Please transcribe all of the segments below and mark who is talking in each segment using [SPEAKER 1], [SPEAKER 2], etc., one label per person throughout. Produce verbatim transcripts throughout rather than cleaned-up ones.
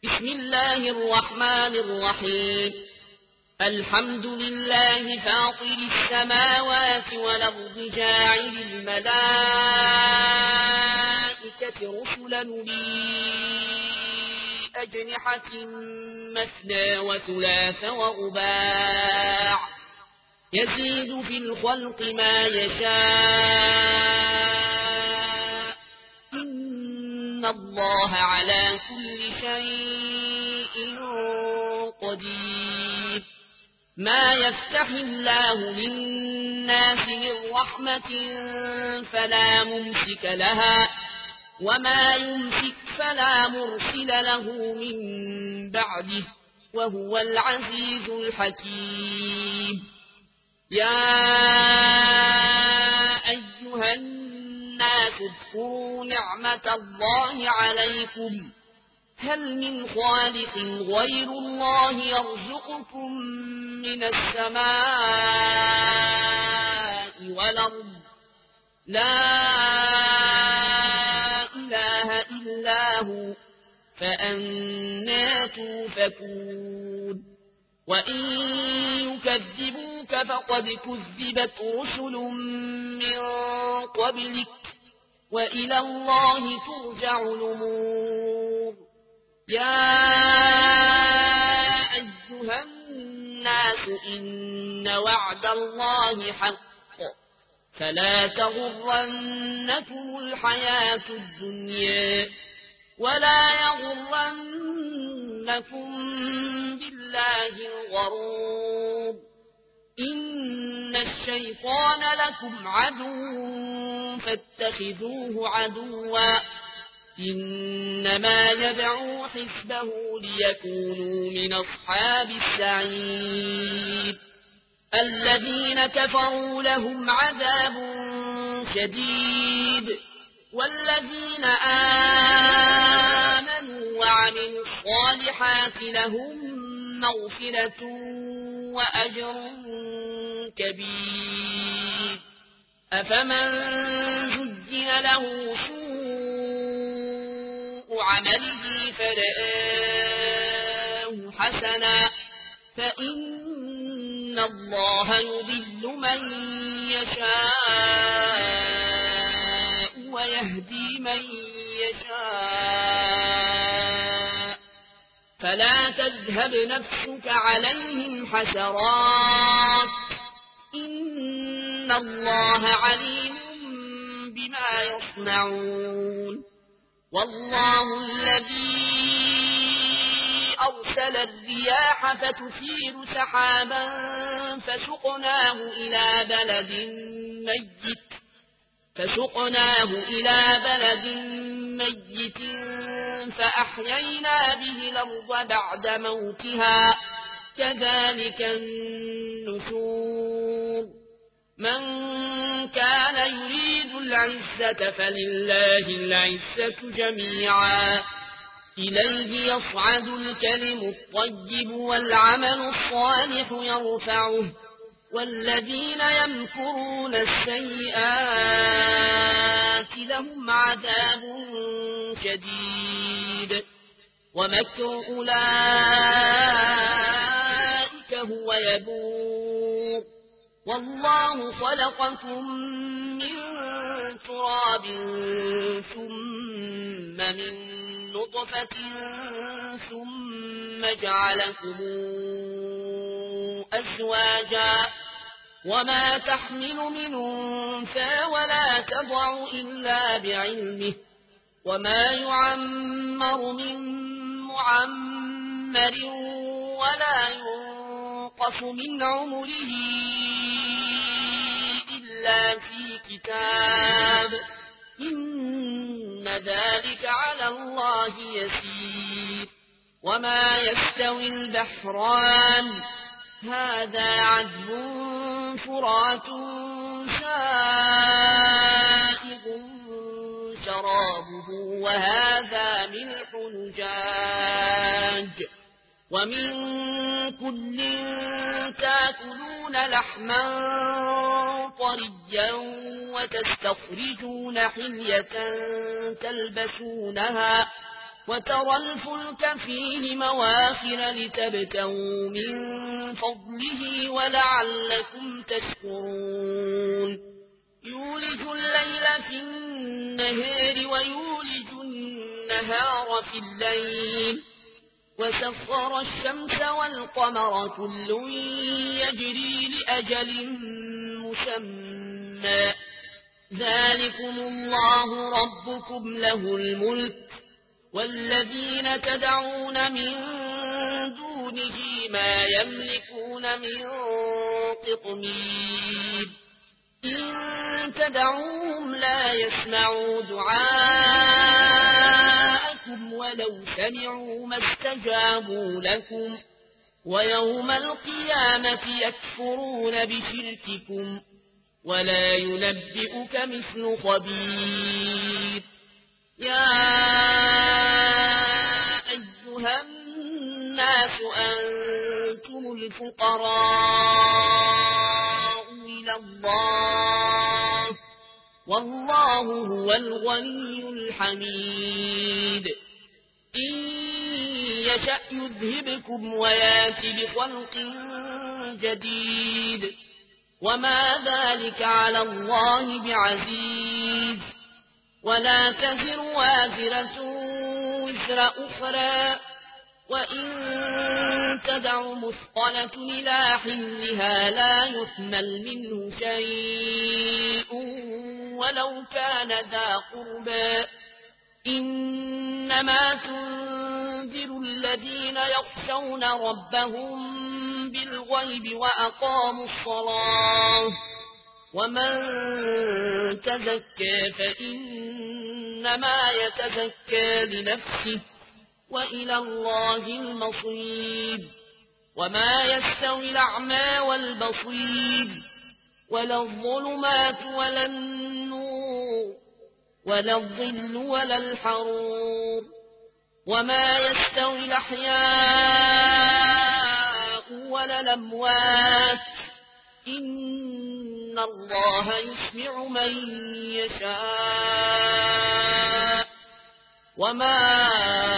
[SPEAKER 1] بسم الله الرحمن الرحيم. الحمد لله فاطر السماوات والأرض جاعل الملائكة رسلا أولي أجنحة مثنى وثلاث ورباع يزيد في الخلق ما يشاء إن الله على كل شيء قدير. ما يفتح الله للناس من رحمة فلا ممسك لها وما يمسك فلا مرسل له من بعده وهو العزيز الحكيم. يا أيها الناس اذكروا نعمة الله عليكم هل من خالق غير الله يرزقكم من السماء والأرض لا إله إلا هو فأنى توفكون. وإن يكذبوك فقد كذبت رسل من قبلك وإلى الله ترجع الأمور. يا أيها الناس إن وعد الله حق فلا تغرنكم الحياة الدنيا ولا يغرنكم بالله الغرور. إن الشيطان لكم عدو فاتخذوه عدوا إنما يدعو حزبه ليكونوا من أصحاب السعير. الذين كفروا لهم عذاب شديد والذين آمنوا وعملوا الصالحات لهم مغفرة وأجر كبير. أفمن زين له سوء عمله فرآه حسنا فإن الله يضل من يشاء ويهدي من يشاء فلا تذهب نفسك عليهم حسرات إن الله عليم بما يصنعون. والله الذي أرسل الرياح فتثير سحابا فسقناه إلى بلد ميت فسقناه إلى بلد ميت فأحيينا به الأرض بعد موتها كذلك النشور. من كان يريد العزة فلله العزة جميعا إليه يصعد الكلم الطيب والعمل الصالح يرفعه والذين يمكرون السيئات لهم عذاب شديد ومكر أولئك هو يبور. والله خلقكم من تراب ثم من نطفة ثم جعلكم أزواجا وما تحمل من أنثى ولا تضع إلا بعلمه وما يعمر من معمر ولا ينقص من عمره إلا في كتاب إن ذلك على الله يسير. وما يستوي البحران هذا عذب فرات سائغ شرابه وهذا ملح نجاج ومن كل تاكلون لحما طريا وتستخرجون حلية تلبسونها وترى الفلك فيه مواخر لتبتغوا من فضله ولعلكم تشكرون يولج الليل في النهار ويولج النهار في الليل وسخر الشمس والقمر كل يجري لأجل مسمى ذلكم الله ربكم له الملك والذين تدعون من دونه ما يملكون من قطمير إن تدعوهم لا يسمعوا دعاءكم ولو سمعوا ما استجابوا لكم ويوم القيامة يكفرون بشرككم ولا ينبئك مثل خبير يا أيها الناس أنتم الفقراء إلى الله والله هو الغني الحميد إن يشأ يذهبكم ويأتي بخلق جديد وما ذلك على الله بعزيز ولا تزر وازرة وزر أخرى وإن تدع مثقلة إلى حملها لا يحمل منه شيء ولو كان ذا قربى إنما تنذر الذين يخشون ربهم بالغيب وأقاموا الصلاة ومن تزكى فإنما يتزكى لنفسه وإلى الله المصير وما يستوي الأعمى والبصير ولا الظلمات ولا النور ولا الظل ولا الحرور وما يستوي الأحياء ولا الأموات إن الله يسمع من يشاء وما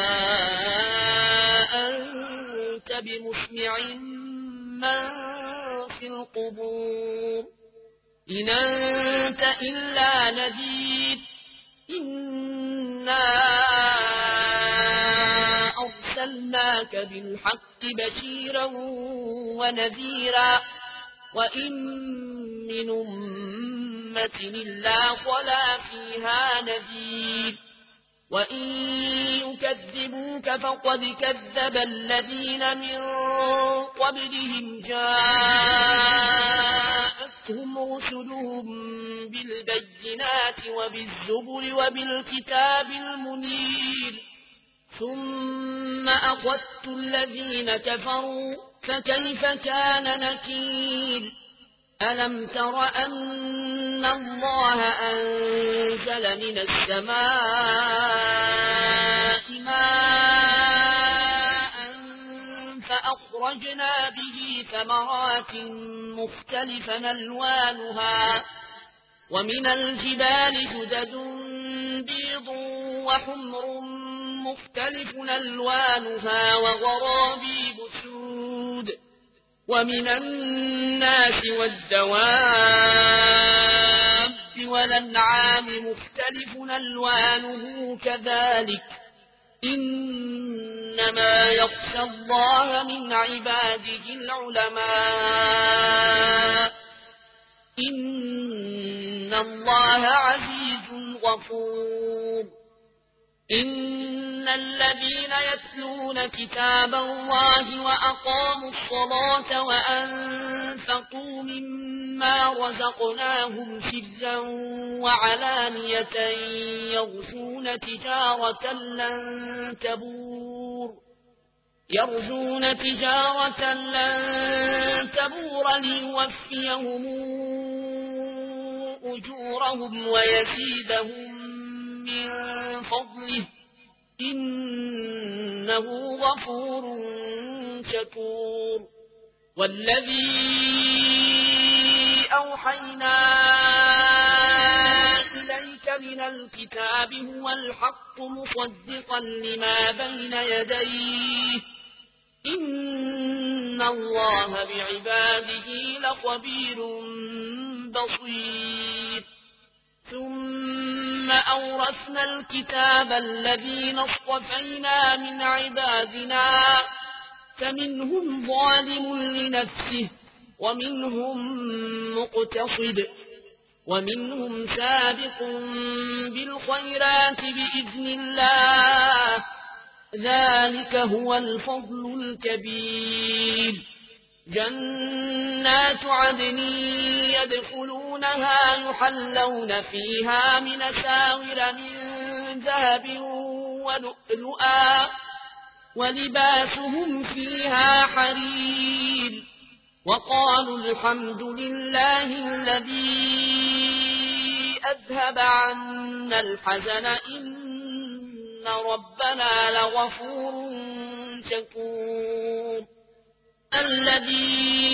[SPEAKER 1] أنت بمسمع من في القبور إن أنت إلا نذير إنا أرسلناك بالحق بشيرا ونذيرا وإن من أمة إلا خلا فيها نذير وإن يكذبوك فقد كذب الذين من قبلهم جاءتهم رسلهم بالبينات وبالزبر وبالكتاب المنير ثم أخذت الذين كفروا فكيف كان نكير ألم تر أن الله أنزل من السماء ماء فأخرجنا به ثمرات مختلفا ألوانها ومن الجبال جدد بيض وحمر مختلف ألوانها وغرابيب سود ومن الناس والدواب والأنعام مختلف ألوانه كذلك إنما يخشى الله من عباده العلماء إن الله عزيز غفور إن الذين يتلون كتاب الله وأقاموا الصلاة وأنفقوا مما رزقناهم سرا وعلانية يرجون تجارة لن تبور يرجون تجارة لن تبور ليوفيهم أجورهم ويزيدهم من فضله إنه غفور شكور والذي أوحينا إليك من الكتاب هو الحق مصدقا لما بين يديه إن الله بعباده لخبير بصير ثم أورثنا الكتاب الذين اصطفينا من عبادنا فمنهم ظالم لنفسه ومنهم مقتصد ومنهم سابق بالخيرات بإذن الله ذلك هو الفضل الكبير جنات عدن يدخلونها يحلون فيها من أساور من ذهب ولؤلؤا ولباسهم فيها حرير وقالوا الحمد لله الذي أذهب عنا الحزن إن ربنا لغفور شكور الذي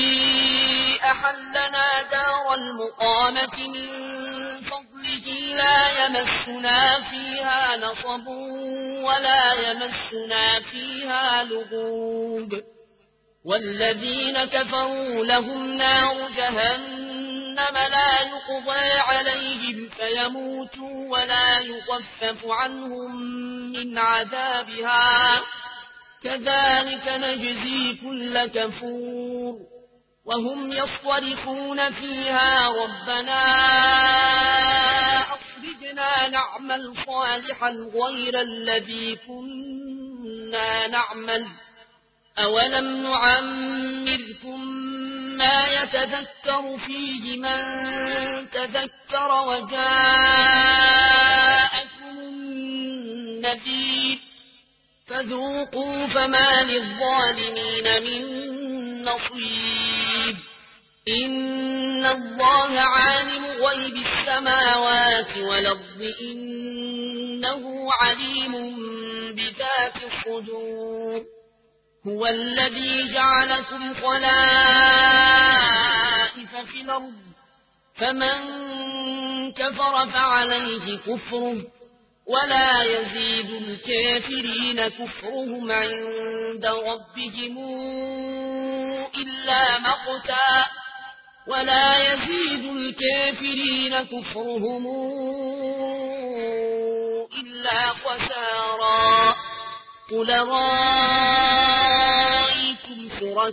[SPEAKER 1] أحلنا دار المقامة من فضله لا يمسنا فيها نصب ولا يمسنا فيها لغوب والذين كفروا لهم نار جهنم لا يقضى عليهم فيموتوا ولا يخفف عنهم من عذابها كذلك نجزي كل كفور وهم يصطرخون فيها ربنا أخرجنا نعمل صالحا غير الذي كنا نعمل أولم نعمركم ما يتذكر فيه من تذكر وجاءكم النذير فذوقوا فما للظالمين من نصير إن الله عالم غيب السماوات والأرض إنه عليم بذات الصدور هو الذي جعلكم خلائف في الأرض فمن كفر فعليه كفره ولا يزيد الكافرين كفرهم عند ربهم إلا مقتا ولا يزيد الكافرين كفرهم إلا خسارا قل رأيتم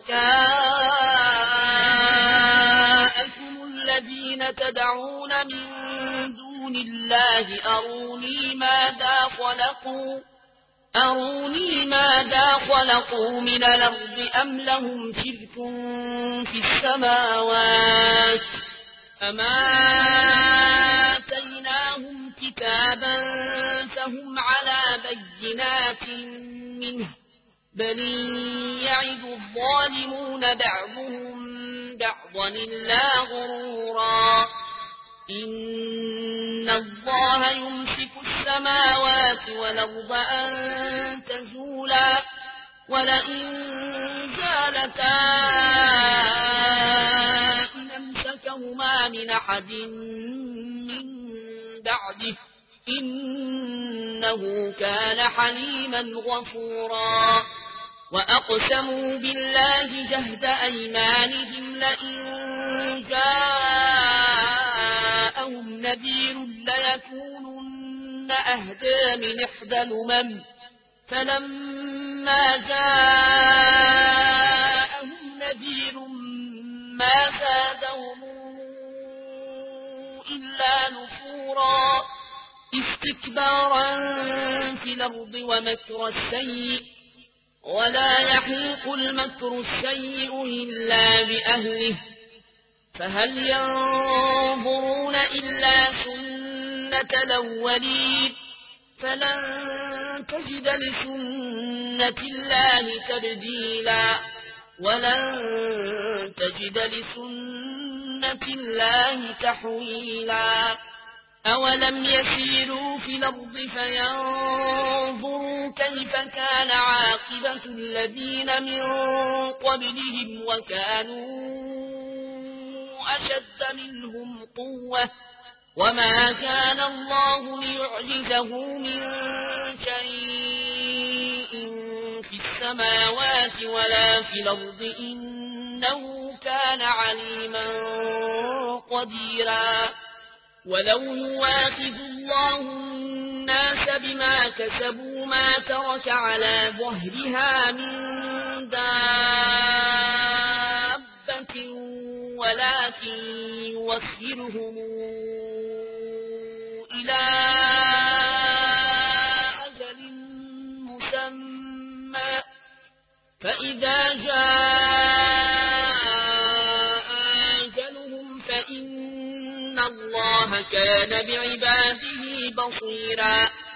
[SPEAKER 1] شركاءكم الذين تدعون من دون الله أروني ماذا خلقوا أروني ماذا خلقوا من الأرض أم لهم شرك في السماوات أما آتيناهم كتابا فهم على بينات منه بل يعد الظالمون بعضهم بعضا إلا غرورا إن الله يمسك السماوات والأرض أن تزولا ولئن زالتا إن أمسكهما من أحد من بعده إنه كان حليما غفورا وأقسموا بالله جهد أيمانهم لئن جاءهم نذير ليكونن أهدى من إحدى الأمم فلما جاءهم نذير ما زادهم إلا نفورا استكبارا في الأرض ومكر السيء ولا يحيق المكر السيء إلا بأهله فهل ينظرون إلا سنة الأولين فلن تجد لسنة الله تبديلا ولن تجد لسنة الله تحويلا أولم يسيروا في الأرض فينظروا كيف كان عاقبة الذين من قبلهم وكانوا أشد منهم قوة وما كان الله ليعجزه من شيء في السماوات ولا في الأرض إنه كان عليما قديرا ولو يواخذ الله الناس بما كسبوا ما ترك على ظهرها من دابة ولكن يوخرهم إلى أجل مسمى فإذا جاء أجلهم فإن الله كان بعباده بصيرا